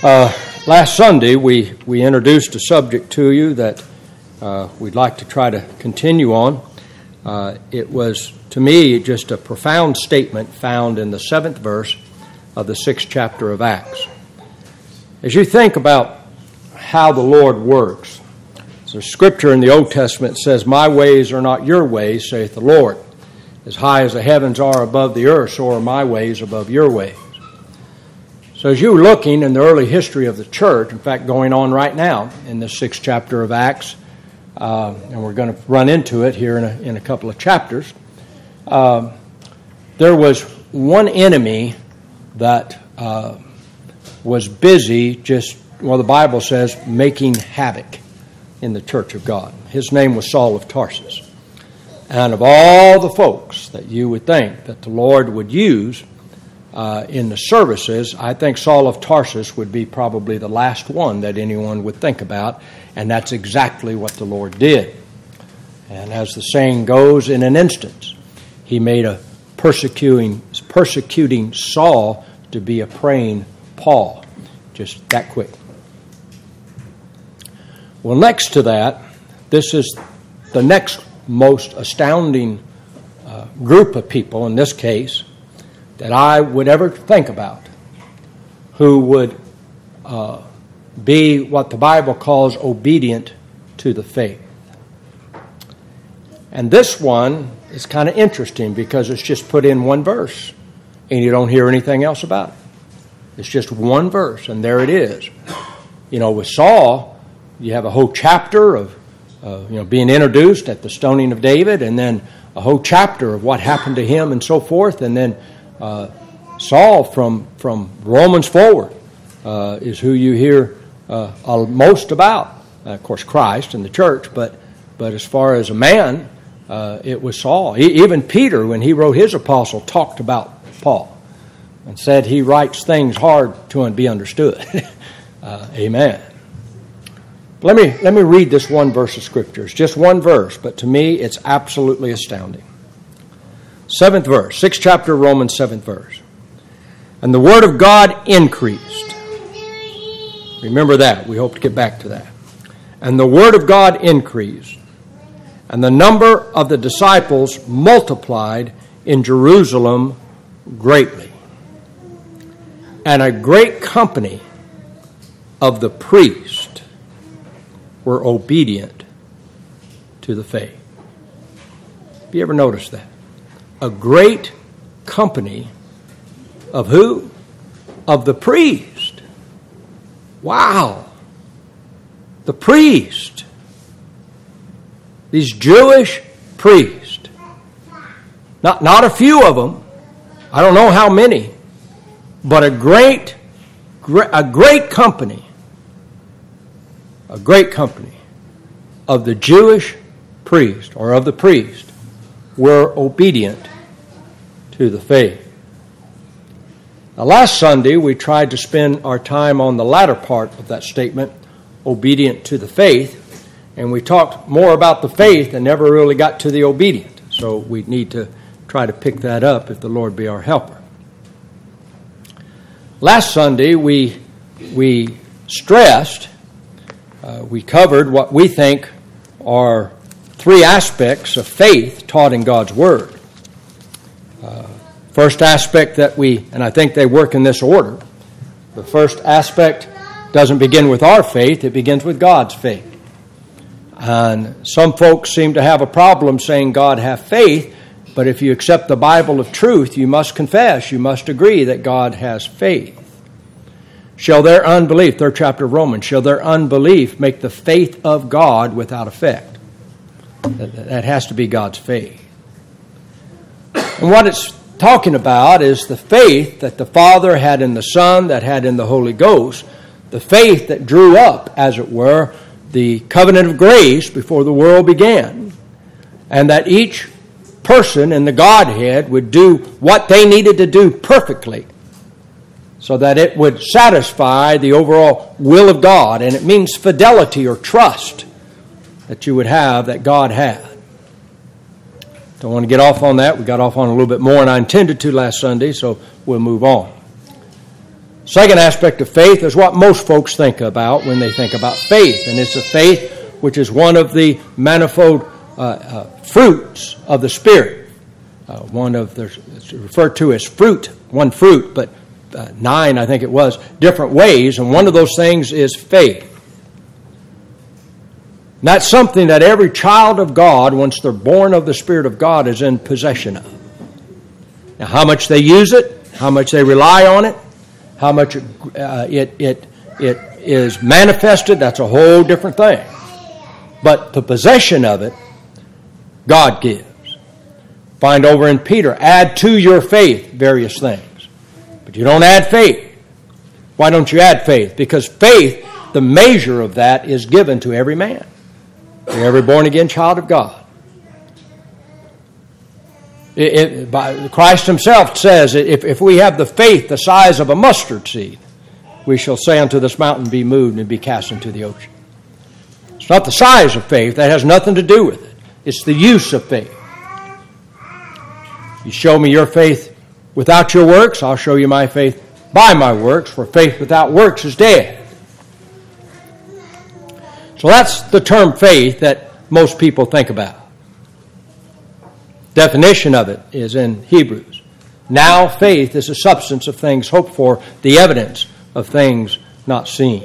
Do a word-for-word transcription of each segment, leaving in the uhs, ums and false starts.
Uh, last Sunday, we, we introduced a subject to you that uh, we'd like to try to continue on. Uh, it was, to me, just a profound statement found in the seventh verse of the sixth chapter of Acts. As you think about how the Lord works, there's a scripture in the Old Testament that says, "My ways are not your ways, saith the Lord. As high as the heavens are above the earth, so are my ways above your ways." So as you're looking in the early history of the church, in fact going on right now in the sixth chapter of Acts, uh, and we're going to run into it here in a, in a couple of chapters, uh, there was one enemy that uh, was busy just, well, the Bible says, making havoc in the church of God. His name was Saul of Tarsus. And of all the folks that you would think that the Lord would use uh, in the services, I think Saul of Tarsus would be probably the last one that anyone would think about, and that's exactly what the Lord did. And as the saying goes, in an instant, he made a persecuting, persecuting Saul to be a praying Paul. Just that quick. Well, next to that, this is the next most astounding uh, group of people, in this case, that I would ever think about, who would uh, be what the Bible calls obedient to the faith. And this one is kind of interesting because it's just put in one verse, and you don't hear anything else about it. It's just one verse, and there it is. You know, with Saul, you have a whole chapter of Uh, you know, being introduced at the stoning of David, and then a whole chapter of what happened to him and so forth, and then uh, Saul from from Romans forward uh, is who you hear uh, most about. Uh, of course, Christ and the church, but but as far as a man, uh, it was Saul. He, even Peter, when he wrote his epistle, talked about Paul and said he writes things hard to be understood. uh, amen. Let me let me read this one verse of Scripture. It's just one verse, but to me it's absolutely astounding. Seventh verse, sixth chapter of Romans, seventh verse. "And the word of God increased." Remember that. We hope to get back to that. "And the word of God increased, and the number of the disciples multiplied in Jerusalem greatly. And a great company of the priests were obedient to the faith." Have you ever noticed that? A great company of who? Of the priest. Wow. The priest. These Jewish priests. Not, not a few of them. I don't know how many. But a great, a great company. A great company of the Jewish priest, or of the priest, were obedient to the faith. Now, last Sunday, we tried to spend our time on the latter part of that statement, obedient to the faith, and we talked more about the faith and never really got to the obedient. So we need to try to pick that up if the Lord be our helper. Last Sunday, we, we stressed Uh, we covered what we think are three aspects of faith taught in God's Word. Uh, first aspect that we, and I think they work in this order, the first aspect doesn't begin with our faith, it begins with God's faith. And some folks seem to have a problem saying God have faith, but if you accept the Bible of truth, you must confess, you must agree that God has faith. Shall their unbelief, third chapter of Romans, shall their unbelief make the faith of God without effect? That has to be God's faith. And what it's talking about is the faith that the Father had in the Son, that had in the Holy Ghost, the faith that drew up, as it were, the covenant of grace before the world began, and that each person in the Godhead would do what they needed to do perfectly, so that it would satisfy the overall will of God. And it means fidelity or trust that you would have that God had. Don't want to get off on that. We got off on a little bit more than I intended to last Sunday, so we'll move on. Second aspect of faith is what most folks think about when they think about faith, and it's a faith which is one of the manifold uh, uh, fruits of the Spirit. Uh, one of the, it's referred to as fruit, one fruit, but uh, nine, I think it was, different ways, and one of those things is faith. And that's something that every child of God, once they're born of the Spirit of God, is in possession of. Now, how much they use it, how much they rely on it, how much uh, it, it, it is manifested, that's a whole different thing. But the possession of it, God gives. Find over in Peter, add to your faith various things. But you don't add faith. Why don't you add faith? Because faith, the measure of that, is given to every man, to every born-again child of God. It, it, by, Christ himself says, if, if we have the faith the size of a mustard seed, we shall say unto this mountain, be moved and be cast into the ocean. It's not the size of faith. That has nothing to do with it. It's the use of faith. You show me your faith without your works, I'll show you my faith by my works, for faith without works is dead. So that's the term faith that most people think about. Definition of it is in Hebrews. Now faith is the substance of things hoped for, the evidence of things not seen.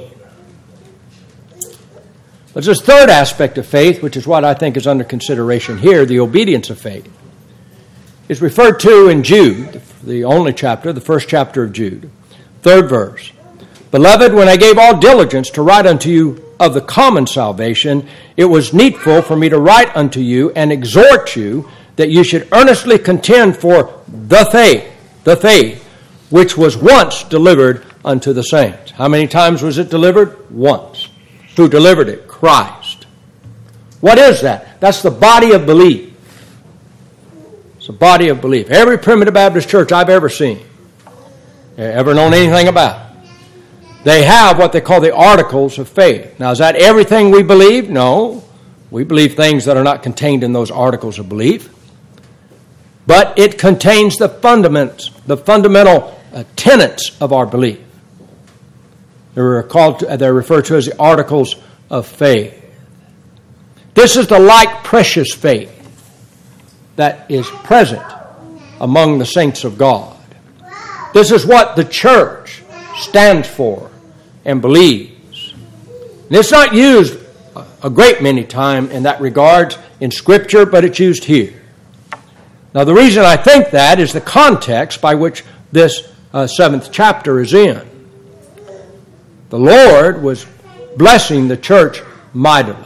But there's a third aspect of faith, which is what I think is under consideration here, the obedience of faith. It's referred to in Jude, the only chapter, the first chapter of Jude, third verse. Beloved, when I gave all diligence to write unto you of the common salvation, it was needful for me to write unto you and exhort you that you should earnestly contend for the faith, the faith, which was once delivered unto the saints. How many times was it delivered? Once. Who delivered it? Christ. What is that? That's the body of belief. It's a body of belief. Every primitive Baptist church I've ever seen, ever known anything about, they have what they call the articles of faith. Now, is that everything we believe? No. We believe things that are not contained in those articles of belief. But it contains the fundaments, the fundamental uh, tenets of our belief. They're called to, they're referred to as the articles of faith. This is the like precious faith that is present among the saints of God. This is what the church stands for and believes. And it's not used a great many times in that regard in Scripture, but it's used here. Now, the reason I think that is the context by which this uh, seventh chapter is in. The Lord was blessing the church mightily.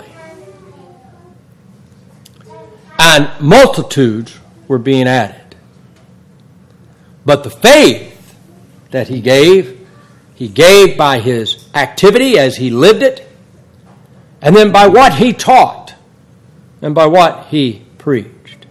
And multitudes were being added. But the faith that he gave, he gave by his activity as he lived it, and then by what he taught, and by what he preached.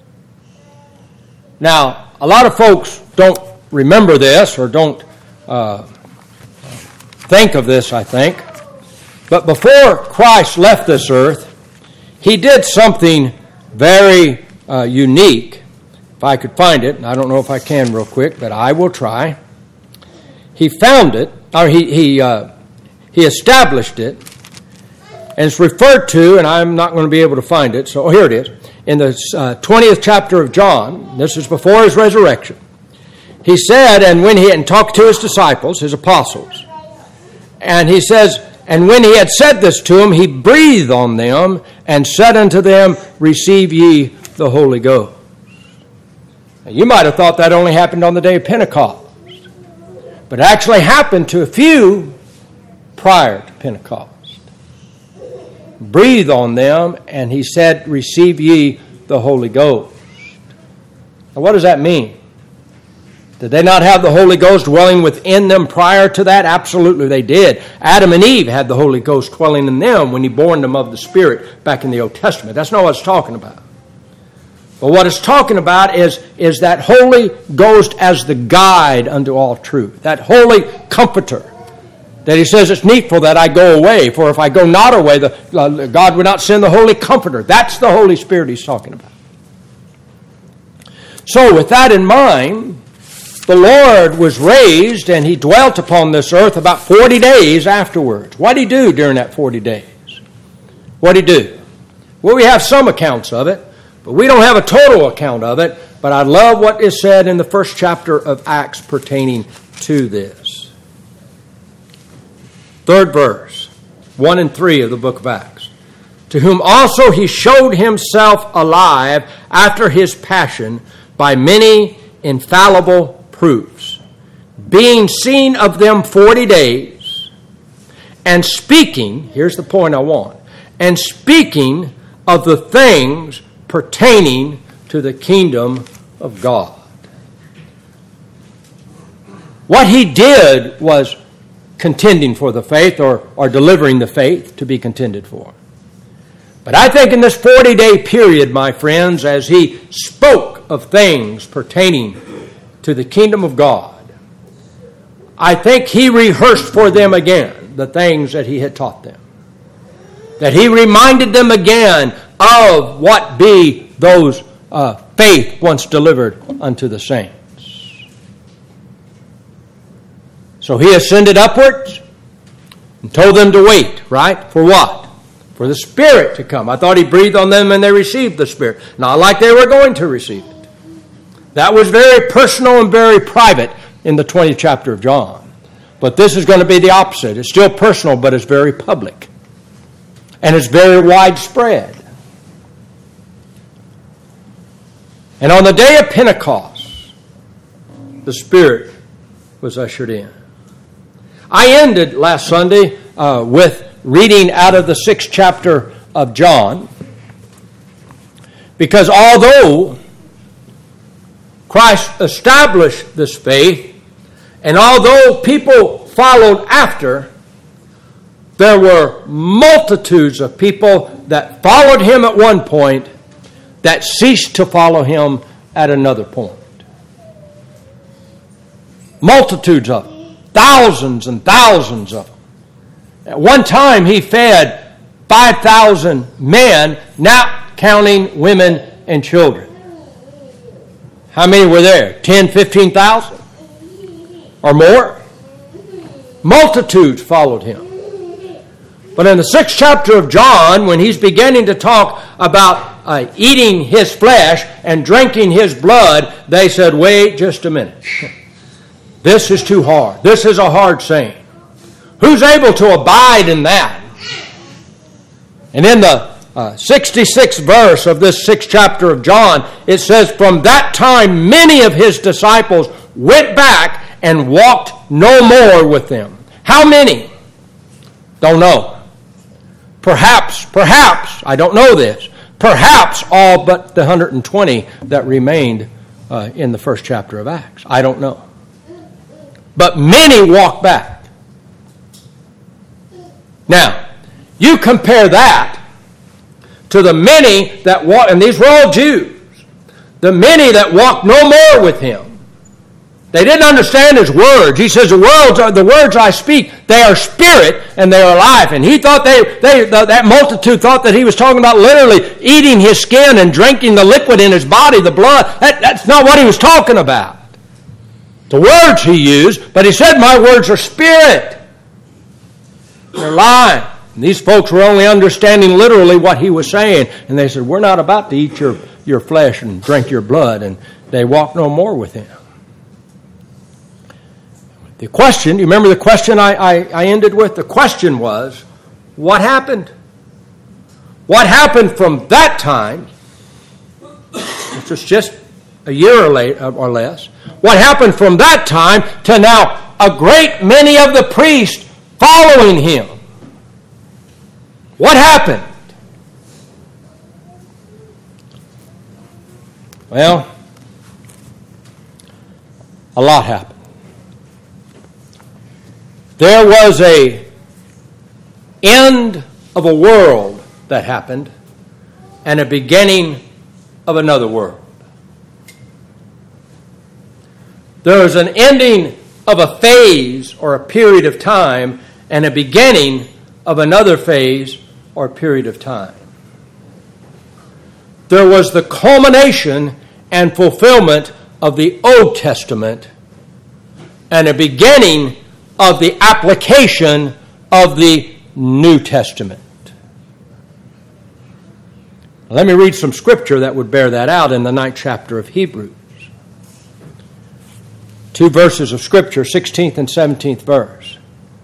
Now, a lot of folks don't remember this or don't uh, think of this, I think. But before Christ left this earth, he did something very uh, unique. If I could find it, and I don't know if I can real quick, but I will try. He found it, or he he uh, he established it, and it's referred to, and I'm not going to be able to find it, so here it is. In the uh, twentieth chapter of John, this is before his resurrection, he said, and when he had talked to his disciples, his apostles, and he says, and when he had said this to them, he breathed on them and said unto them, receive ye the Holy Ghost. Now, you might have thought that only happened on the day of Pentecost, but it actually happened to a few prior to Pentecost. Breathe on them, and he said, receive ye the Holy Ghost. Now, what does that mean? Did they not have the Holy Ghost dwelling within them prior to that? Absolutely they did. Adam and Eve had the Holy Ghost dwelling in them when he born them of the Spirit back in the Old Testament. That's not what it's talking about. But what it's talking about is, is that Holy Ghost as the guide unto all truth. That Holy Comforter. That he says it's needful that I go away, for if I go not away, the, uh, God would not send the Holy Comforter. That's the Holy Spirit he's talking about. So with that in mind, the Lord was raised and he dwelt upon this earth about forty days afterwards. What did he do during that forty days? What did he do? Well, we have some accounts of it, but we don't have a total account of it. But I love what is said in the first chapter of Acts pertaining to this. Third verse, one and three of the book of Acts. To whom also he showed himself alive after his passion by many infallible proofs, being seen of them forty days, and speaking, here's the point I want, and speaking of the things pertaining to the kingdom of God. What he did was contending for the faith, or, or delivering the faith to be contended for. But I think in this forty-day period, my friends, as he spoke of things pertaining to the kingdom of God, I think he rehearsed for them again the things that he had taught them. That he reminded them again of what be those uh, faith once delivered unto the saints. So he ascended upwards and told them to wait, right? For what? For the Spirit to come. I thought he breathed on them and they received the Spirit. Not like they were going to receive it. That was very personal and very private in the twentieth chapter of John. But this is going to be the opposite. It's still personal, but it's very public. And it's very widespread. And on the day of Pentecost, the Spirit was ushered in. I ended last Sunday uh, with reading out of the sixth chapter of John, because although Christ established this faith, and although people followed after, there were multitudes of people that followed him at one point that ceased to follow him at another point. Multitudes of them. Thousands and thousands of them. At one time he fed five thousand men, not counting women and children. How many were there? ten, fifteen thousand? Or more? Multitudes followed him. But in the sixth chapter of John, when he's beginning to talk about uh, eating his flesh and drinking his blood, they said, wait just a minute. This is too hard. This is a hard saying. Who's able to abide in that? And in the uh, sixty-sixth verse of this sixth chapter of John, it says, from that time many of his disciples went back and walked no more with them. How many? Don't know. Perhaps, perhaps, I don't know this, perhaps all but the one hundred twenty that remained uh, in the first chapter of Acts. I don't know. But many walked back. Now, you compare that to the many that walked, and these were all Jews, the many that walked no more with him. They didn't understand his words. He says, the words, are, the words I speak, they are spirit and they are life. And he thought they, they, that multitude thought that he was talking about literally eating his skin and drinking the liquid in his body, the blood. That, that's not what he was talking about. The words he used, but he said, my words are spirit. They're life. And these folks were only understanding literally what he was saying. And they said, we're not about to eat your, your flesh and drink your blood. And they walked no more with him. The question, you remember the question I, I, I ended with? The question was, what happened? What happened from that time, which was just a year or, late, or less, what happened from that time to now a great many of the priests following him? What happened? Well, a lot happened. There was a end of a world that happened and a beginning of another world. There was an ending of a phase or a period of time and a beginning of another phase or period of time. There was the culmination and fulfillment of the Old Testament and a beginning of the application of the New Testament. Let me read some scripture that would bear that out in the ninth chapter of Hebrews. Two verses of scripture, sixteenth and seventeenth verse.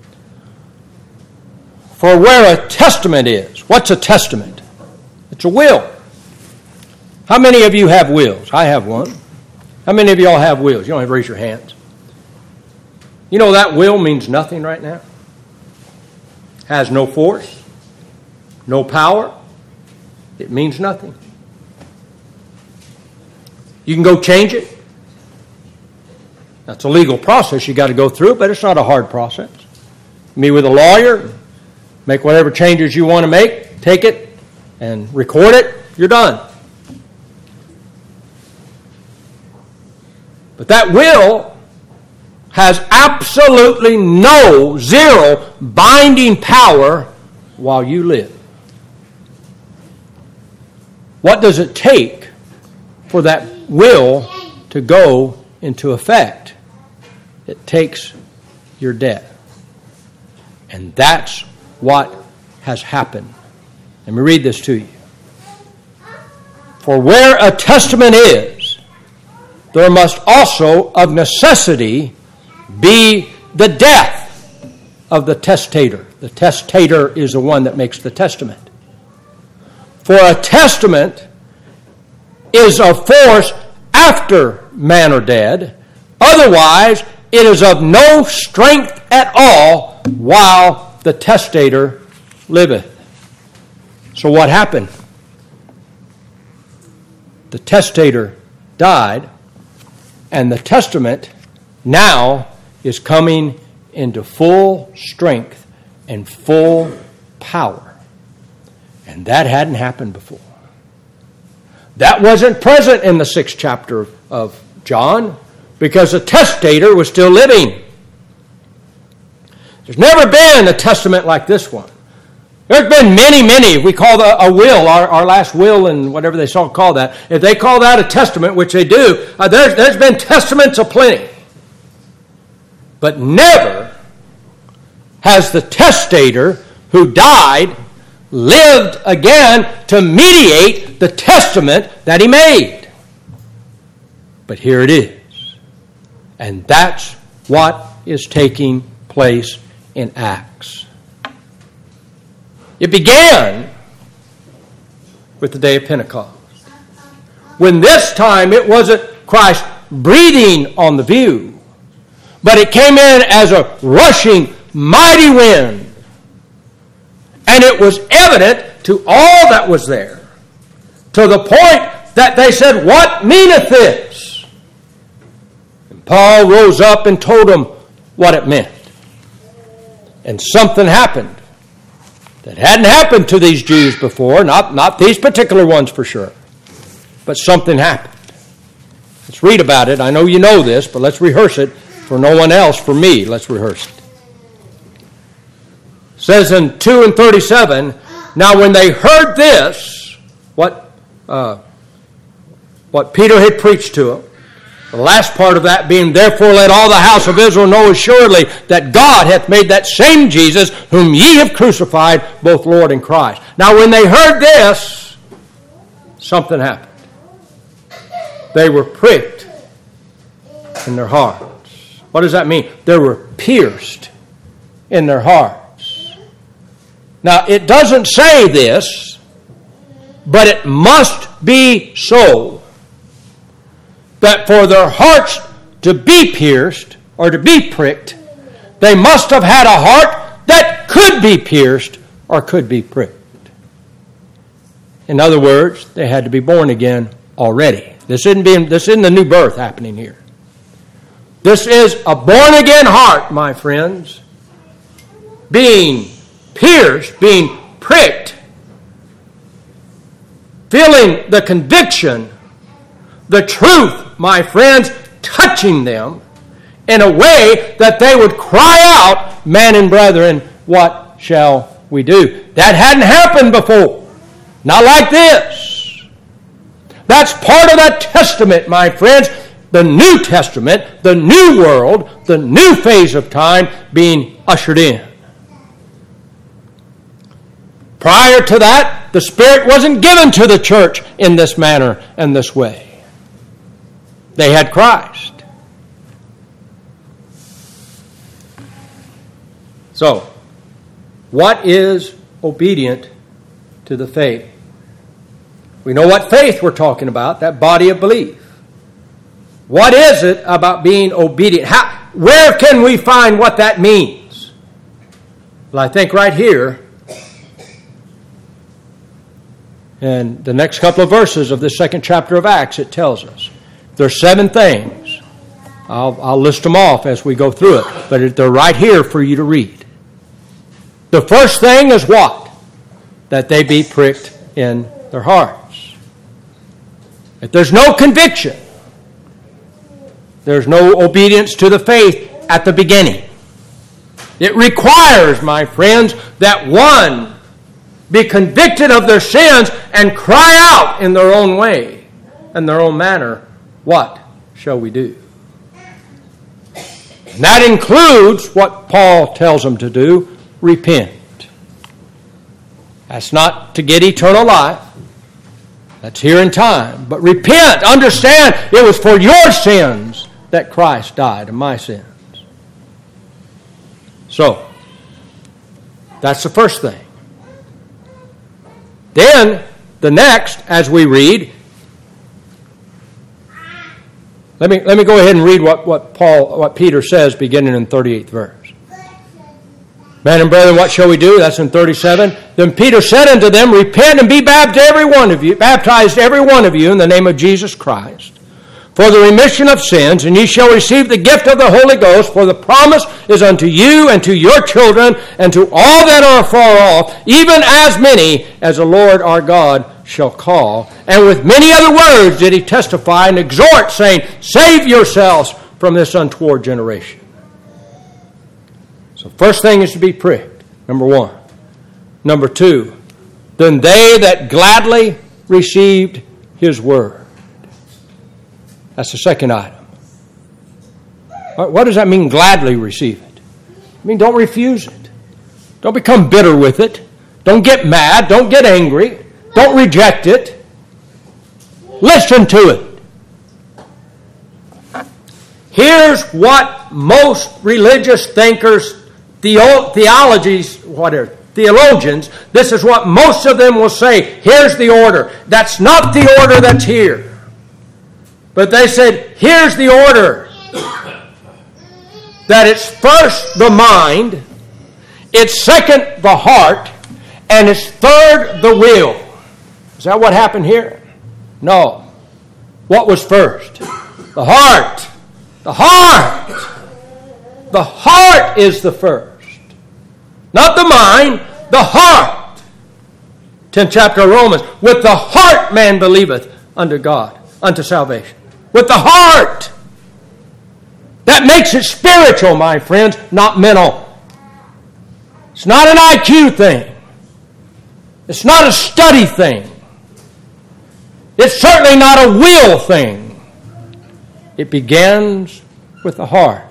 For where a testament is, what's a testament? It's a will. How many of you have wills? I have one. How many of y'all have wills? You don't have to raise your hands. You know that will means nothing right now. Has no force, no power. It means nothing. You can go change it. That's a legal process you got to go through, but it's not a hard process. Meet with a lawyer, make whatever changes you want to make, take it and record it, you're done. But that will has absolutely no, zero binding power while you live. What does it take for that will to go into effect? It takes your death. And that's what has happened. Let me read this to you. For where a testament is, there must also of necessity be the death of the testator. The testator is the one that makes the testament. For a testament is of force after man are dead. Otherwise, it is of no strength at all while the testator liveth. So what happened? The testator died, and the testament now is coming into full strength and full power. And that hadn't happened before. That wasn't present in the sixth chapter of John because the testator was still living. There's never been a testament like this one. There's been many, many. We call the, a will, our, our last will and whatever they call that. If they call that a testament, which they do, uh, there's, there's been testaments aplenty. But never has the testator who died lived again to mediate the testament that he made. But here it is. And that's what is taking place in Acts. It began with the day of Pentecost, when this time it wasn't Christ breathing on the view, but it came in as a rushing, mighty wind. And it was evident to all that was there, to the point that they said, "What meaneth this?" And Paul rose up and told them what it meant. And something happened that hadn't happened to these Jews before, not, not these particular ones for sure, but something happened. Let's read about it. I know you know this, but let's rehearse it for no one else, for me. Let's rehearse it. It says in two and thirty-seven, now when they heard this, what uh, what Peter had preached to them, the last part of that being, therefore let all the house of Israel know assuredly that God hath made that same Jesus whom ye have crucified, both Lord and Christ. Now when they heard this, something happened. They were pricked in their hearts. What does that mean? They were pierced in their hearts. Now, it doesn't say this, but it must be so, that for their hearts to be pierced or to be pricked, they must have had a heart that could be pierced or could be pricked. In other words, they had to be born again already. This isn't being, this isn't the new birth happening here. This is a born-again heart, my friends, being pierced, being pricked, feeling the conviction, the truth, my friends, touching them in a way that they would cry out, "Man and brethren, what shall we do?" That hadn't happened before. Not like this. That's part of that testament, my friends. the New Testament, the new world, the new phase of time being ushered in. Prior to that, the Spirit wasn't given to the church in this manner and this way. They had Christ. So, what is obedient to the faith? We know what faith we're talking about, that body of belief. What is it about being obedient? How, where can we find what that means? Well, I think right here, in the next couple of verses of this second chapter of Acts, it tells us. There's seven things. I'll, I'll list them off as we go through it, but they're right here for you to read. The first thing is what? That they be pricked in their hearts. If there's no conviction, there's no obedience to the faith at the beginning. It requires, my friends, that one be convicted of their sins and cry out in their own way and their own manner, what shall we do? And that includes what Paul tells them to do, repent. That's not to get eternal life. That's here in time. But repent. Understand it was for your sins that Christ died, and my sins. So, that's the first thing. Then, the next, as we read, let me, let me go ahead and read what, what Paul, what Peter says beginning in the thirty-eighth verse. Men and brethren, what shall we do? That's in thirty-seven. Then Peter said unto them, repent and be baptized every one of you, baptized every one of you in the name of Jesus Christ, for the remission of sins, and ye shall receive the gift of the Holy Ghost, for the promise is unto you and to your children and to all that are afar off, even as many as the Lord our God shall call. And with many other words did he testify and exhort, saying, save yourselves from this untoward generation. So first thing is to be pricked, number one. Number two, then they that gladly received his word. That's the second item. What does that mean, gladly receive it? I mean, don't refuse it. Don't become bitter with it. Don't get mad. Don't get angry. Don't reject it. Listen to it. Here's what most religious thinkers, theo- theologies, whatever, theologians, this is what most of them will say. Here's the order. That's not the order that's here. But they said, here's the order. That it's first the mind, it's second the heart, and it's third the will. Is that what happened here? No. What was first? The heart. The heart. The heart is the first. Not the mind, the heart. tenth chapter of Romans. With the heart man believeth unto God, unto salvation. With the heart. That makes it spiritual, my friends, not mental. It's not an I Q thing. It's not a study thing. It's certainly not a will thing. It begins with the heart.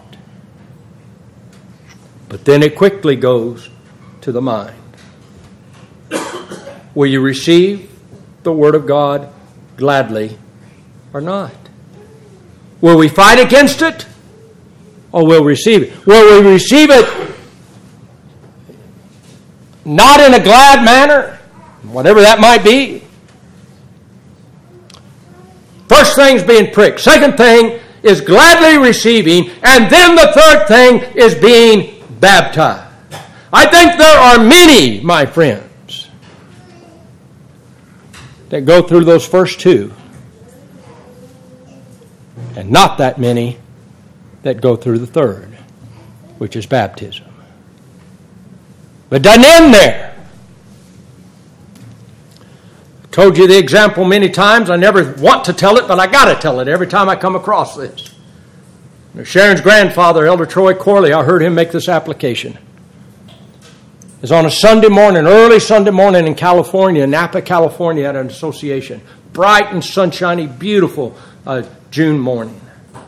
But then it quickly goes to the mind. Will you receive the Word of God gladly or not? Will we fight against it or will we receive it? Will we receive it not in a glad manner, whatever that might be? First thing's being pricked. Second thing is gladly receiving. And then the third thing is being baptized. I think there are many, my friends, that go through those first two. And not that many that go through the third, which is baptism. But it doesn't end there. I told you the example many times. I never want to tell it, but I got to tell it every time I come across this. Sharon's grandfather, Elder Troy Corley, I heard him make this application. It was on a Sunday morning, early Sunday morning in California, Napa, California, at an association. Bright and sunshiny, beautiful uh, June morning.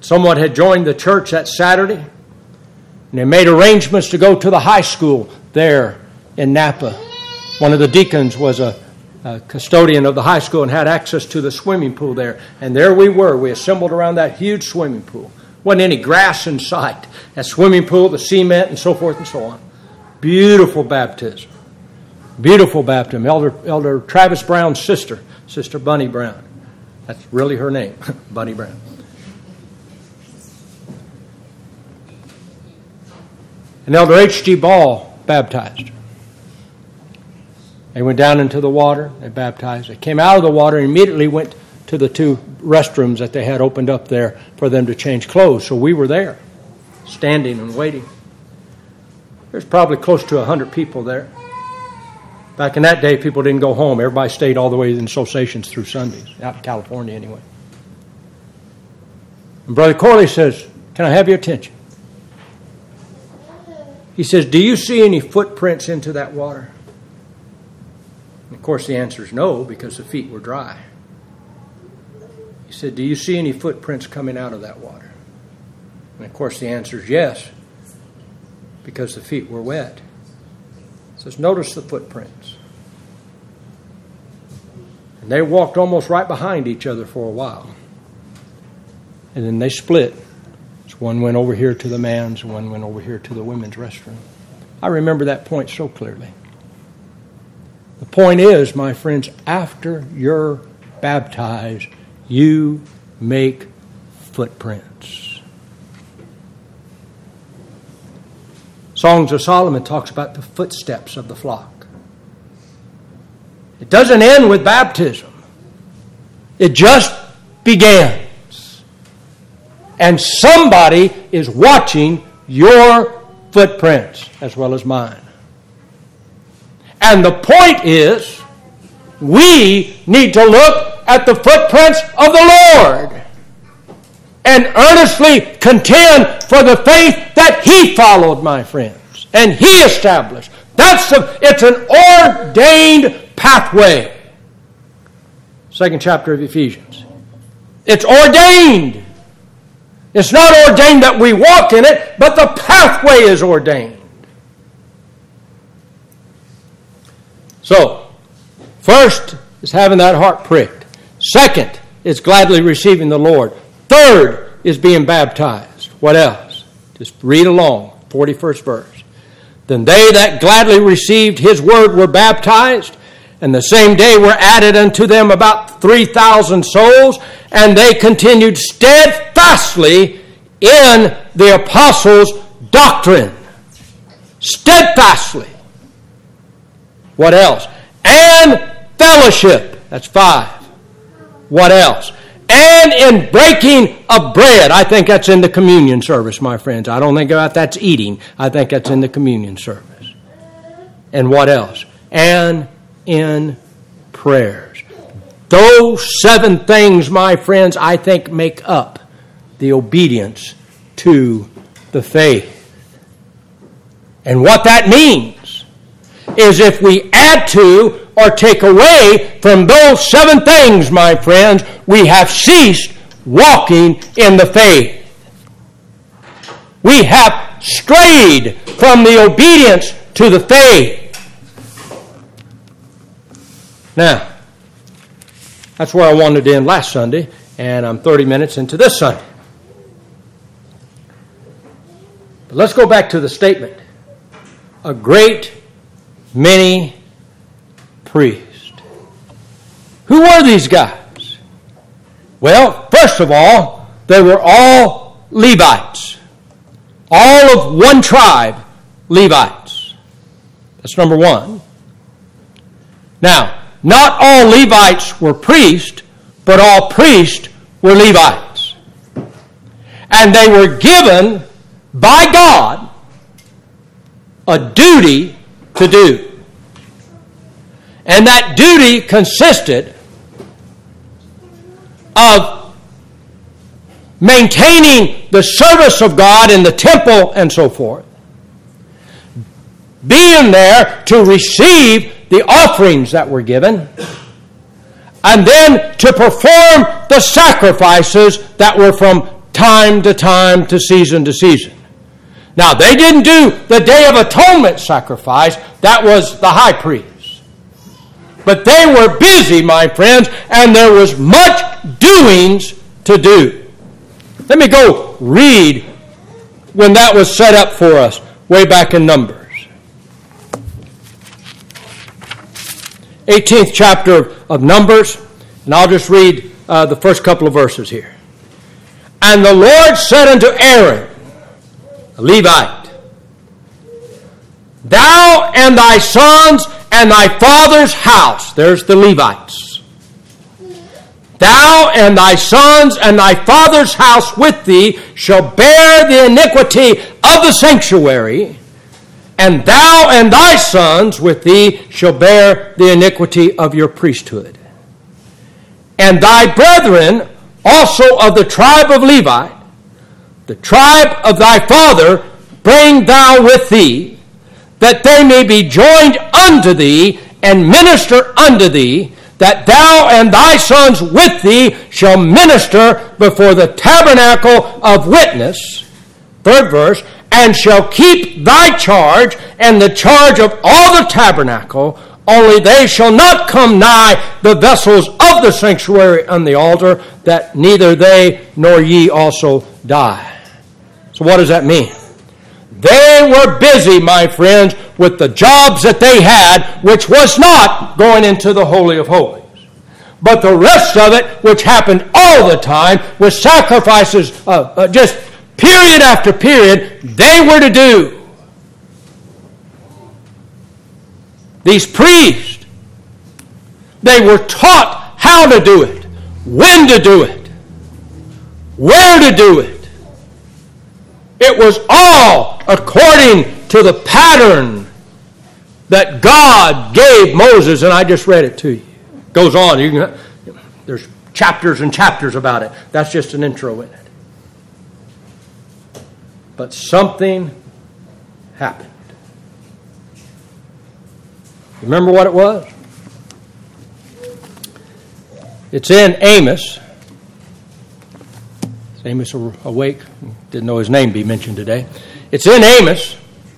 Someone had joined the church that Saturday, and they made arrangements to go to the high school there in Napa. One of the deacons was a, a custodian of the high school and had access to the swimming pool there. And there we were. We assembled around that huge swimming pool. Wasn't any grass in sight. That swimming pool, the cement, and so forth and so on. Beautiful baptism. Beautiful baptism. Elder, Elder Travis Brown's sister, Sister Bunny Brown. That's really her name, Bunny Brown. And Elder H G Ball baptized her. They went down into the water. They baptized. They came out of the water and immediately went to the two restrooms that they had opened up there for them to change clothes. So we were there, standing and waiting. There's probably close to one hundred people there. Back in that day, people didn't go home. Everybody stayed all the way in associations through Sundays, out in California anyway. And Brother Corley says, "Can I have your attention?" He says, "Do you see any footprints into that water?" And of course, the answer is no, because the feet were dry. He said, "Do you see any footprints coming out of that water?" And of course, the answer is yes, because the feet were wet. He says, "Notice the footprints." And they walked almost right behind each other for a while. And then they split. So one went over here to the man's, and one went over here to the women's restroom. I remember that point so clearly. The point is, my friends, after you're baptized, you make footprints. Songs of Solomon talks about the footsteps of the flock. It doesn't end with baptism. It just begins. And somebody is watching your footprints as well as mine. And the point is, we need to look at the footprints of the Lord and earnestly contend for the faith that He followed, my friends, and He established. That's a, it's an ordained pathway. Second chapter of Ephesians. It's ordained. It's not ordained that we walk in it, but the pathway is ordained. So, first is having that heart pricked. Second is gladly receiving the Lord. Third is being baptized. What else? Just read along, forty-first verse. Then they that gladly received His word were baptized, and the same day were added unto them about three thousand souls, and they continued steadfastly in the apostles' doctrine. Steadfastly. What else? And fellowship. That's five. What else? And in breaking of bread. I think that's in the communion service, my friends. I don't think about that's eating. I think that's in the communion service. And what else? And in prayers. Those seven things, my friends, I think make up the obedience to the faith. And what that means is if we add to or take away from those seven things, my friends, we have ceased walking in the faith. We have strayed from the obedience to the faith. Now, that's where I wanted to end last Sunday, and I'm thirty minutes into this Sunday. But let's go back to the statement. A great many priests. Who were these guys? Well, first of all, they were all Levites. All of one tribe, Levites. That's number one. Now, not all Levites were priests, but all priests were Levites. And they were given by God a duty to do. And that duty consisted of maintaining the service of God in the temple and so forth, being there to receive the offerings that were given, and then to perform the sacrifices that were from time to time to season to season. Now, they didn't do the Day of Atonement sacrifice. That was the high priest. But they were busy, my friends, and there was much doings to do. Let me go read when that was set up for us way back in Numbers. eighteenth chapter of Numbers, and I'll just read uh, the first couple of verses here. And the Lord said unto Aaron, a Levite, thou and thy sons and thy father's house, there's the Levites, thou and thy sons and thy father's house with thee shall bear the iniquity of the sanctuary, and thou and thy sons with thee shall bear the iniquity of your priesthood. And thy brethren also of the tribe of Levi, the tribe of thy father, bring thou with thee, that they may be joined unto thee and minister unto thee, that thou and thy sons with thee shall minister before the tabernacle of witness. Third verse, and shall keep thy charge and the charge of all the tabernacle, only they shall not come nigh the vessels of the sanctuary and the altar, that neither they nor ye also die. So what does that mean? They were busy, my friends, with the jobs that they had, which was not going into the Holy of Holies. But the rest of it, which happened all the time, with sacrifices, uh, uh, just period after period, they were to do. These priests, they were taught how to do it, when to do it, where to do it. It was all according to the pattern that God gave Moses, and I just read it to you. It goes on. You can, there's chapters and chapters about it. That's just an intro in it. But something happened. Remember what it was? It's in Amos. Is Amos awake? Didn't know his name be mentioned today. It's in Amos.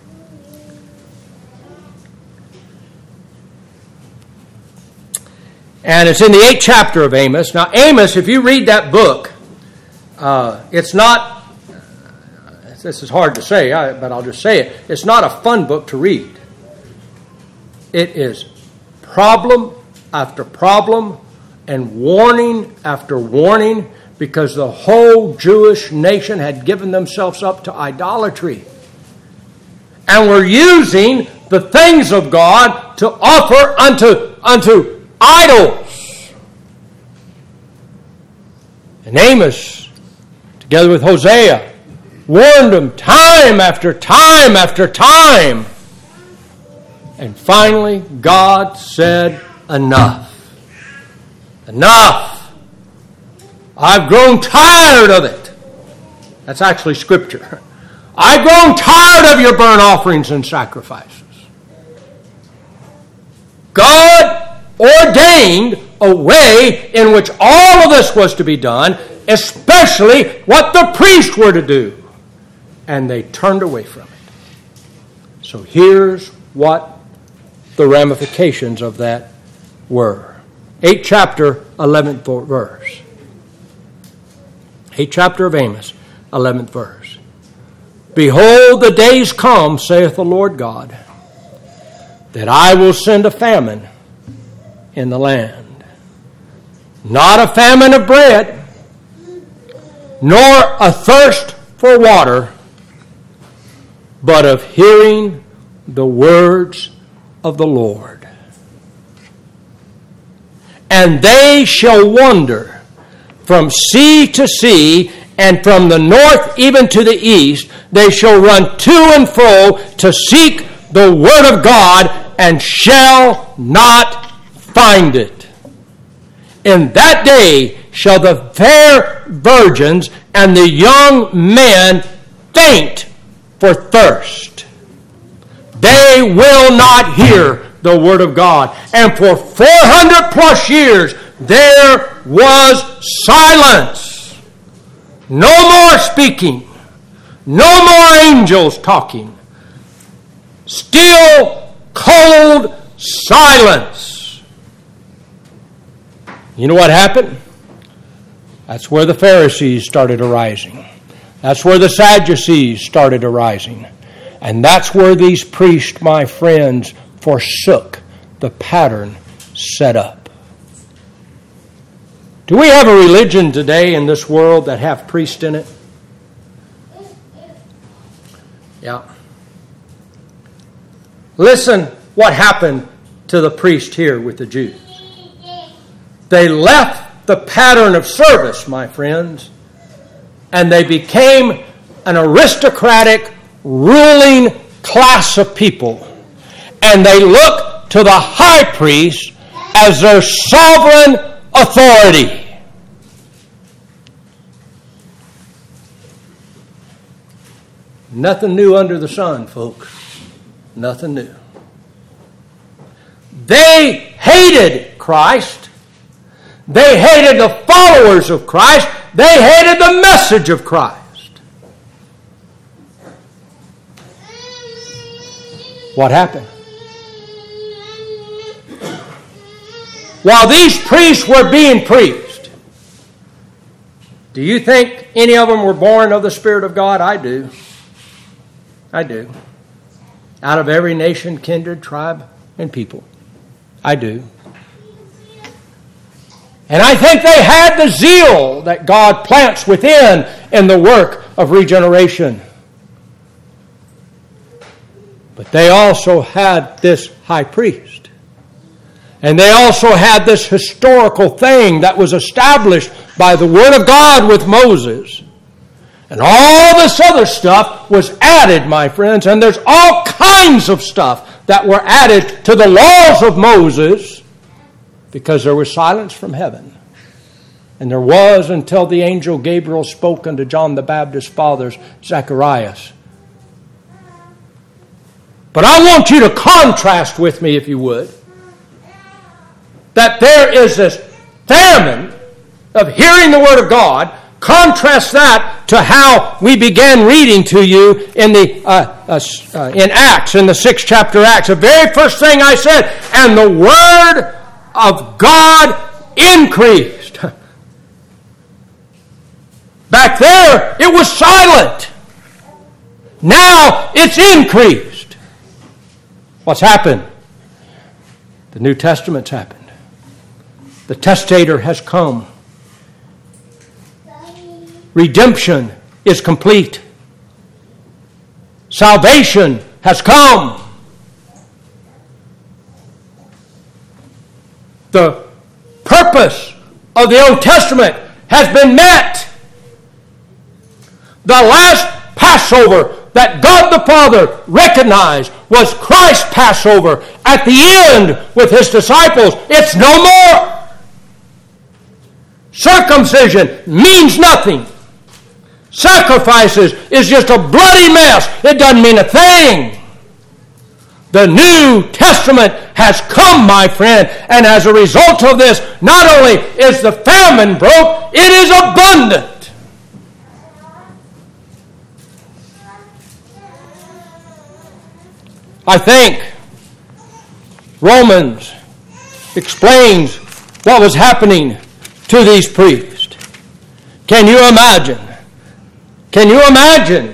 And it's in the eighth chapter of Amos. Now, Amos, if you read that book, uh, it's not, this is hard to say, but I'll just say it. It's not a fun book to read. It is problem after problem and warning after warning, because the whole Jewish nation had given themselves up to idolatry and were using the things of God to offer unto, unto idols. And Amos, together with Hosea, warned them time after time after time. And finally, God said, enough. Enough. I've grown tired of it. That's actually scripture. I've grown tired of your burnt offerings and sacrifices. God ordained a way in which all of this was to be done, especially what the priests were to do. And they turned away from it. So here's what the ramifications of that were. eighth chapter, eleventh verse. eighth chapter of Amos, eleventh verse. Behold, the days come, saith the Lord God, that I will send a famine in the land. Not a famine of bread, nor a thirst for water, but of hearing the words of the Lord. And they shall wander from sea to sea, and from the north even to the east. They shall run to and fro to seek the word of God, and shall not find it. In that day shall the fair virgins and the young men faint for thirst. They will not hear the word of God. And for four hundred plus years there was silence. No more speaking. No more angels talking. Still, cold silence. You know what happened? That's where the Pharisees started arising. That's where the Sadducees started arising. And that's where these priests, my friends, forsook the pattern set up. Do we have a religion today in this world that have priests in it? Yeah. Listen what happened to the priest here with the Jews. They left the pattern of service, my friends, and they became an aristocratic, ruling class of people. And they looked to the high priest as their sovereign authority. Nothing new under the sun, folks. Nothing new. They hated Christ. They hated the followers of Christ. They hated the message of Christ. What happened? While these priests were being preached, do you think any of them were born of the Spirit of God? I do. I do. Out of every nation, kindred, tribe, and people. I do. And I think they had the zeal that God plants within in the work of regeneration. But they also had this high priest. And they also had this historical thing that was established by the Word of God with Moses. And all this other stuff was added, my friends. And there's all kinds of stuff that were added to the laws of Moses because there was silence from heaven. And there was until the angel Gabriel spoke unto John the Baptist's father, Zacharias. But I want you to contrast with me, if you would, that there is this famine of hearing the Word of God. Contrast that to how we began reading to you in the uh, uh, uh, in Acts, in the sixth chapter of Acts. The very first thing I said, and the Word of God increased. Back there, it was silent. Now, it's increased. What's happened? The New Testament's happened. The testator has come. Redemption is complete. Salvation has come. The purpose of the Old Testament has been met. The last Passover that God the Father recognized was Christ's Passover at the end with His disciples. It's no more. Circumcision means nothing. Sacrifices is just a bloody mess. It doesn't mean a thing. The New Testament has come, my friend, and as a result of this, not only is the famine broke, it is abundant. I think Romans explains what was happening to these priests. Can you imagine? Can you imagine?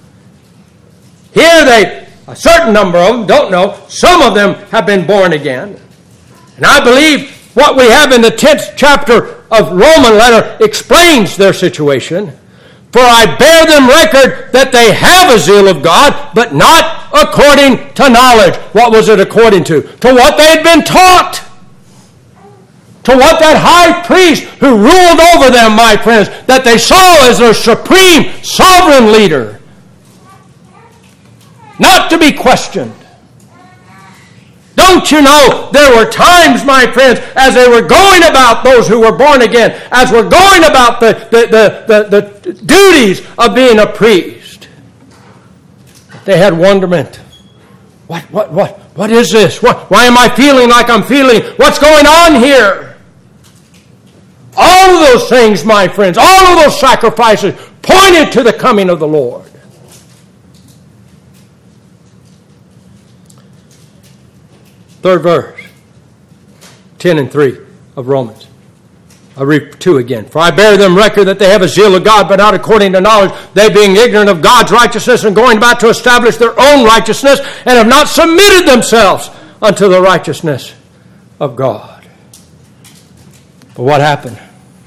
Here they, a certain number of them, don't know, some of them have been born again. And I believe what we have in the tenth chapter of Roman letter explains their situation. For I bear them record that they have a zeal of God, but not according to knowledge. What was it according to? To what they had been taught. To what that high priest who ruled over them, my friends, that they saw as their supreme sovereign leader. Not to be questioned. Don't you know there were times, my friends, as they were going about those who were born again, as we're going about the, the, the, the, the duties of being a priest, they had wonderment. What, what, what, what is this? What, why am I feeling like I'm feeling? What's going on here? All of those things, my friends, all of those sacrifices pointed to the coming of the Lord. Third verse, ten and three of Romans. I read two again. For I bear them record that they have a zeal of God, but not according to knowledge, they being ignorant of God's righteousness and going about to establish their own righteousness, and have not submitted themselves unto the righteousness of God. But what happened?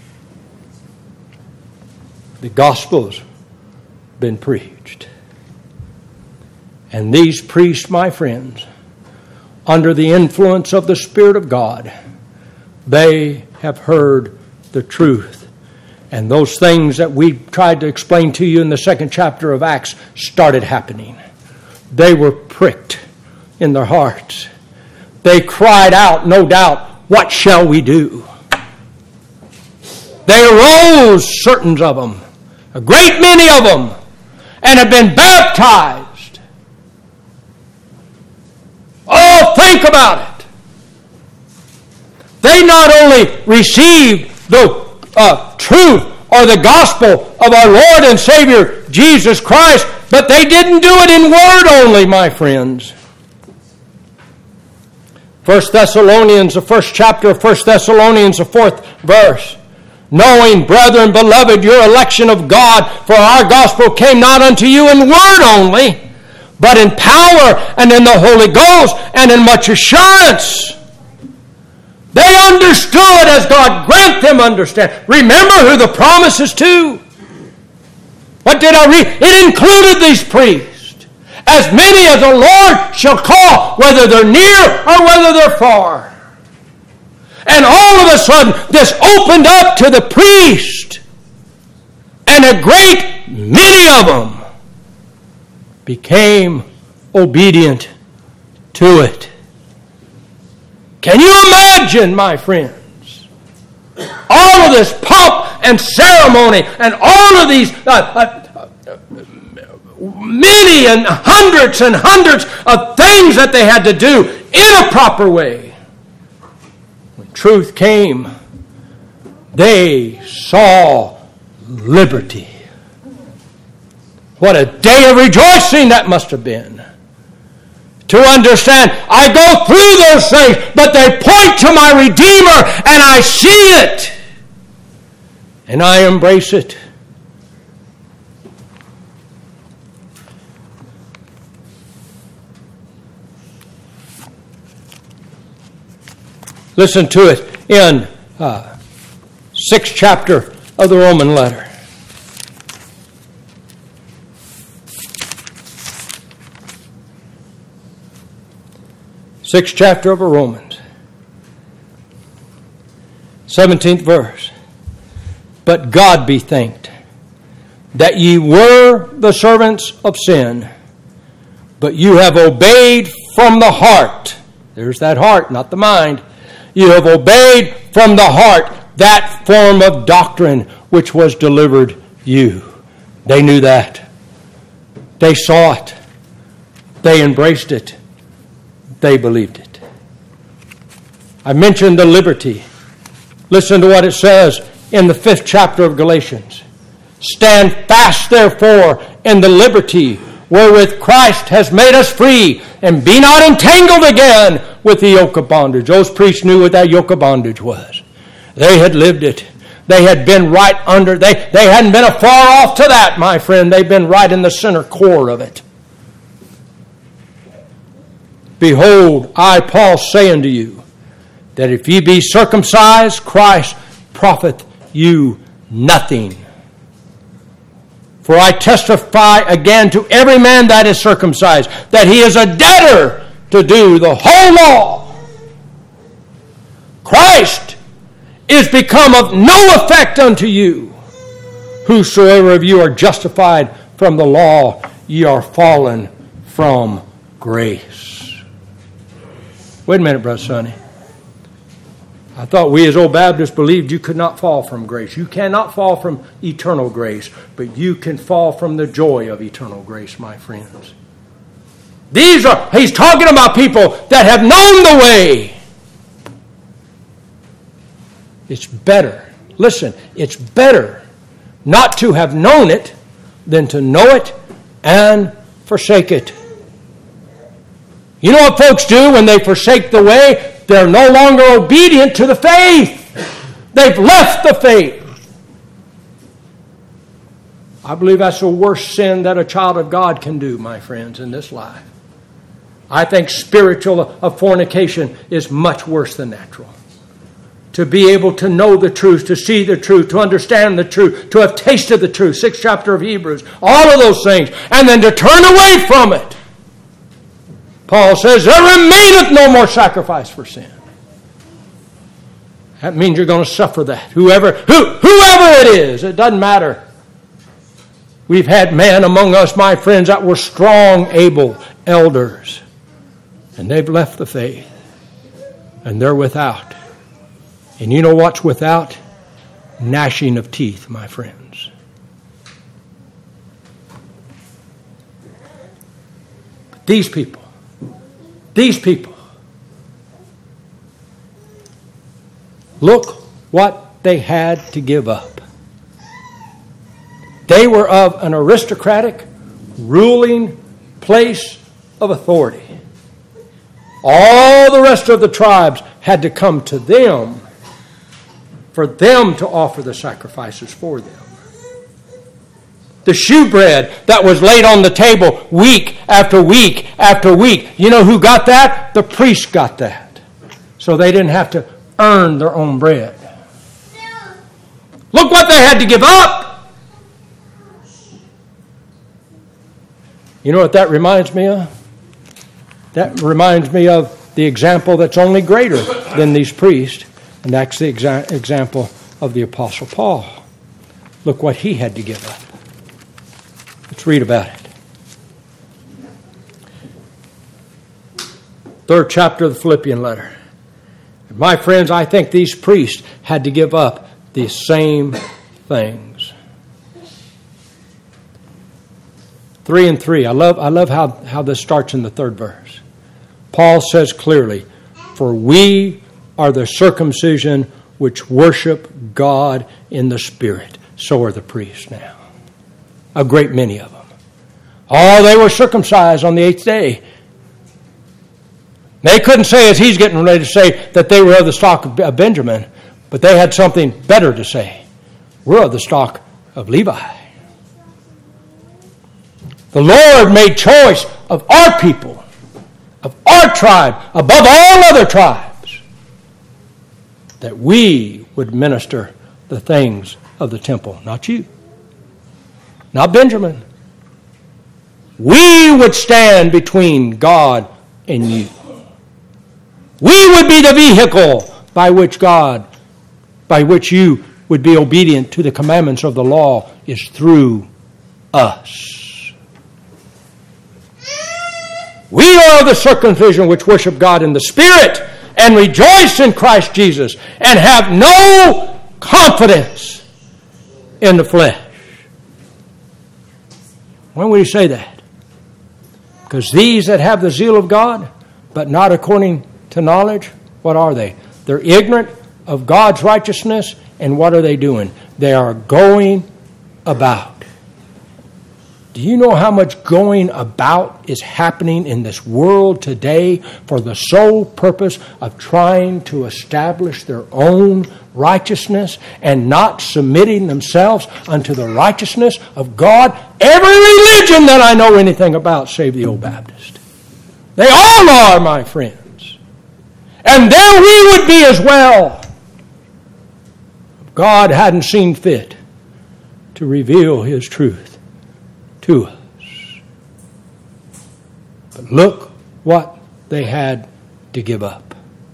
The gospel's been preached. And these priests, my friends, under the influence of the Spirit of God, they have heard the truth. And those things that we tried to explain to you in the second chapter of Acts started happening. They were pricked in their hearts. They cried out, no doubt, what shall we do? They arose, certain of them, a great many of them, and have been baptized. Oh, think about it. They not only received the uh, truth or the gospel of our Lord and Savior Jesus Christ, but they didn't do it in word only, my friends. First Thessalonians, the first chapter of First Thessalonians, the fourth verse. Knowing, brethren, beloved, your election of God, for our gospel came not unto you in word only, but in power and in the Holy Ghost and in much assurance. They understood as God grant them understand. Remember who the promise is to. What did I read? It included these priests. As many as the Lord shall call, whether they're near or whether they're far. And all of a sudden, this opened up to the priest. And a great many of them became obedient to it. Can you imagine, my friends, all of this pomp and ceremony and all of these uh, uh, many and hundreds and hundreds of things that they had to do in a proper way? When truth came, they saw liberty. What a day of rejoicing that must have been. To understand, I go through those things, but they point to my Redeemer, and I see it. And I embrace it. Listen to it in uh, sixth chapter of the Roman letter. Sixth chapter of Romans. Seventeenth verse. But God be thanked that ye were the servants of sin, but you have obeyed from the heart. There's that heart, not the mind. You have obeyed from the heart that form of doctrine which was delivered you. They knew that. They saw it. They embraced it. They believed it. I mentioned the liberty. Listen to what it says in the fifth chapter of Galatians. Stand fast, therefore, in the liberty wherewith Christ has made us free, and be not entangled again with the yoke of bondage. Those priests knew what that yoke of bondage was. They had lived it. They had been right under. They, they hadn't been a far off to that, my friend. They've been right in the center core of it. Behold, I, Paul, say unto you, that if ye be circumcised, Christ profiteth you nothing. For I testify again to every man that is circumcised, that he is a debtor to do the whole law. Christ is become of no effect unto you. Whosoever of you are justified from the law, ye are fallen from grace. Wait a minute, Brother Sonny. I thought we as old Baptists believed you could not fall from grace. You cannot fall from eternal grace, but you can fall from the joy of eternal grace, my friends. These are, he's talking about people that have known the way. It's better listen, it's better not to have known it than to know it and forsake it. You know what folks do when they forsake the way? They're no longer obedient to the faith. They've left the faith. I believe that's the worst sin that a child of God can do, my friends, in this life. I think spiritual of fornication is much worse than natural. To be able to know the truth, to see the truth, to understand the truth, to have tasted the truth, sixth chapter of Hebrews, all of those things, and then to turn away from it. Paul says, there remaineth no more sacrifice for sin. That means you're going to suffer that. Whoever, who, whoever it is, it doesn't matter. We've had men among us, my friends, that were strong, able elders. And they've left the faith. And they're without. And you know what's without? Gnashing of teeth, my friends. But these people, these people, look what they had to give up. They were of an aristocratic, ruling place of authority. All the rest of the tribes had to come to them for them to offer the sacrifices for them. The shewbread that was laid on the table week after week after week. You know who got that? The priests got that. So they didn't have to earn their own bread. Look what they had to give up. You know what that reminds me of? That reminds me of the example that's only greater than these priests, and that's the exa- example of the Apostle Paul. Look what he had to give up. Let's read about it. Third chapter of the Philippian letter. My friends, I think these priests had to give up the same things. Three and three. I love I love how, how this starts in the third verse. Paul says clearly, for we are the circumcision which worship God in the Spirit. So are the priests now. A great many of them. Oh, they were circumcised on the eighth day. They couldn't say, as he's getting ready to say, that they were of the stock of Benjamin, but they had something better to say. We're of the stock of Levi. The Lord made choice of our people, of our tribe, above all other tribes, that we would minister the things of the temple. Not you. Not Benjamin. We would stand between God and you. We would be the vehicle by which God, by which you would be obedient to the commandments of the law, is through us. We are the circumcision which worship God in the Spirit and rejoice in Christ Jesus and have no confidence in the flesh. When would he say that? Because these that have the zeal of God, but not according to knowledge, what are they? They're ignorant of God's righteousness, and what are they doing? They are going about. Do you know how much going about is happening in this world today for the sole purpose of trying to establish their own righteousness and not submitting themselves unto the righteousness of God? Every religion that I know anything about, save the Old Baptist. They all are, my friends. And there we would be as well. God hadn't seen fit to reveal His truth to us. But look what they had to give up.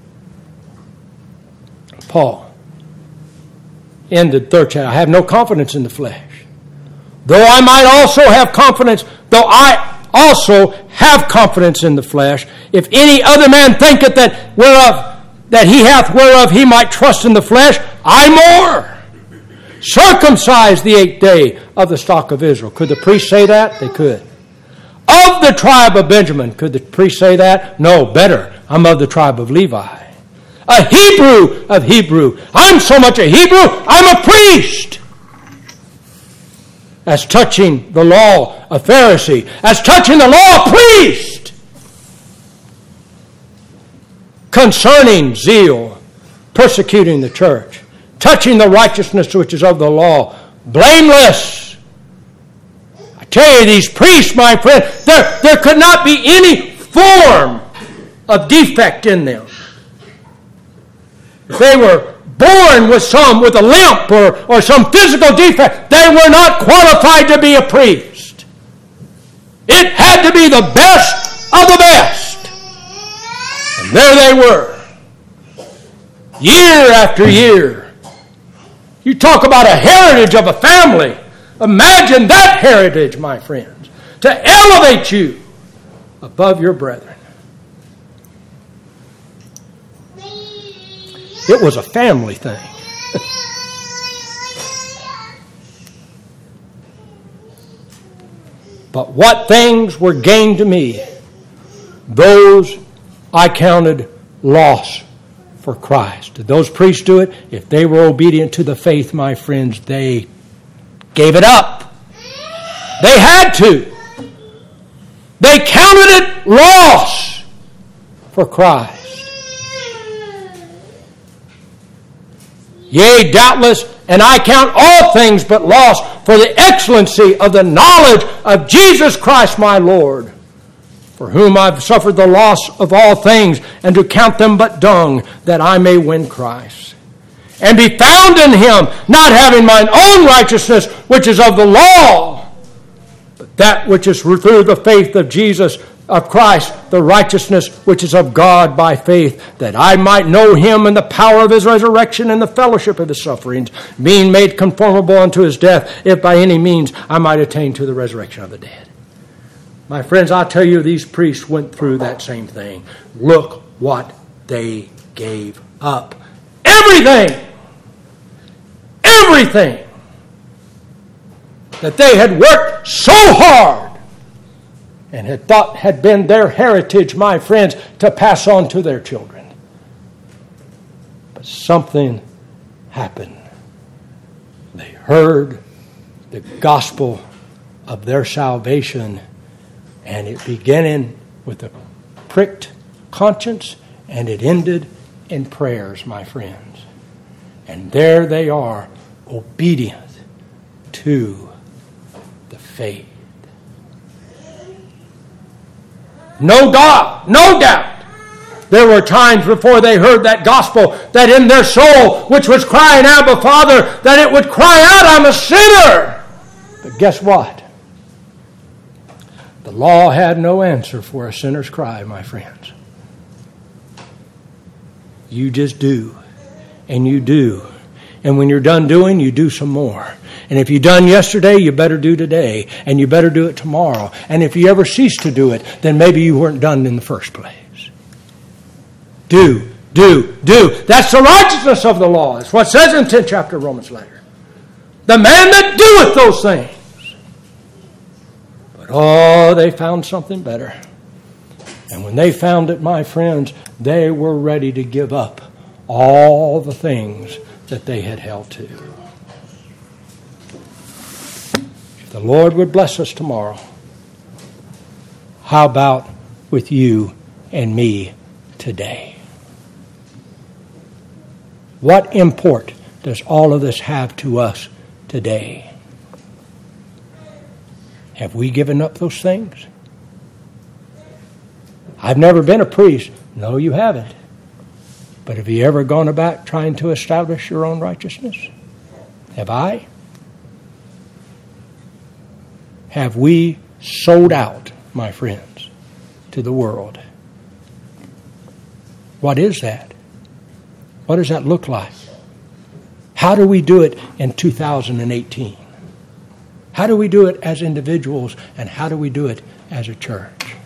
Paul ended third chapter. I have no confidence in the flesh. Though I might also have confidence, though I also have confidence in the flesh, if any other man thinketh that whereof that he hath whereof he might trust in the flesh, I more. Circumcised the eighth day of the stock of Israel. Could the priest say that? They could. Of the tribe of Benjamin. Could the priest say that? No, better. I'm of the tribe of Levi. A Hebrew of Hebrew. I'm so much a Hebrew, I'm a priest. As touching the law, a Pharisee. As touching the law, a priest. Concerning zeal, persecuting the church. Touching the righteousness which is of the law, blameless. I tell you, these priests, my friend, there, there could not be any form of defect in them. If they were born with some, with a limp or, or some physical defect, they were not qualified to be a priest. It had to be the best of the best. And there they were, year after year. You talk about a heritage of a family. Imagine that heritage, my friends, to elevate you above your brethren. It was a family thing. But what things were gained to me, those I counted loss for Christ. Did those priests do it? If they were obedient to the faith, my friends, they gave it up. They had to. They counted it loss for Christ. Yea, doubtless, and I count all things but loss for the excellency of the knowledge of Jesus Christ my Lord, for whom I've suffered the loss of all things, and to count them but dung, that I may win Christ, and be found in him, not having mine own righteousness, which is of the law, but that which is through the faith of Jesus of Christ, the righteousness which is of God by faith, that I might know him and the power of his resurrection and the fellowship of his sufferings, being made conformable unto his death, if by any means I might attain to the resurrection of the dead. My friends, I tell you, these priests went through that same thing. Look what they gave up. Everything! Everything that they had worked so hard and had thought had been their heritage, my friends, to pass on to their children. But something happened. They heard the gospel of their salvation, and it began with a pricked conscience, and it ended in prayers, my friends. And there they are, obedient to the faith. No doubt, no doubt, there were times before they heard that gospel that in their soul, which was crying, Abba, Father, that it would cry out, I'm a sinner. But guess what? The law had no answer for a sinner's cry, my friends. You just do, and you do. And when you're done doing, you do some more. And if you done yesterday, you better do today. And you better do it tomorrow. And if you ever cease to do it, then maybe you weren't done in the first place. Do, do, do. That's the righteousness of the law. It's what it says in the tenth chapter of Romans letter. The man that doeth those things. But oh, they found something better. And when they found it, my friends, they were ready to give up all the things that they had held to. If the Lord would bless us tomorrow, how about with you and me today? What import does all of this have to us today? Have we given up those things? I've never been a priest. No, you haven't. But have you ever gone about trying to establish your own righteousness? Have I? Have we sold out, my friends, to the world? What is that? What does that look like? How do we do it in two thousand eighteen? How do we do it as individuals, and how do we do it as a church?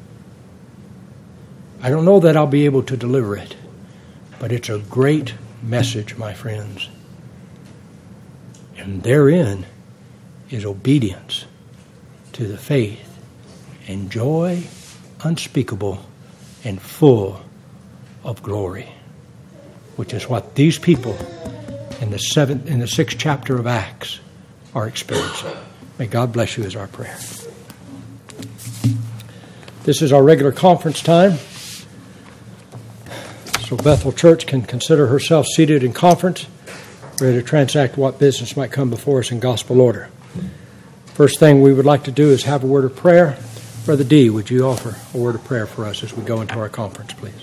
I don't know that I'll be able to deliver it. But it's a great message, my friends. And therein is obedience to the faith and joy unspeakable and full of glory. which is what these people in the seventh, in the sixth chapter of Acts are experiencing. May God bless you is our prayer. This is our regular conference time. So Bethel Church can consider herself seated in conference, ready to transact what business might come before us in gospel order. First thing we would like to do is have a word of prayer. Brother D, would you offer a word of prayer for us as we go into our conference, please?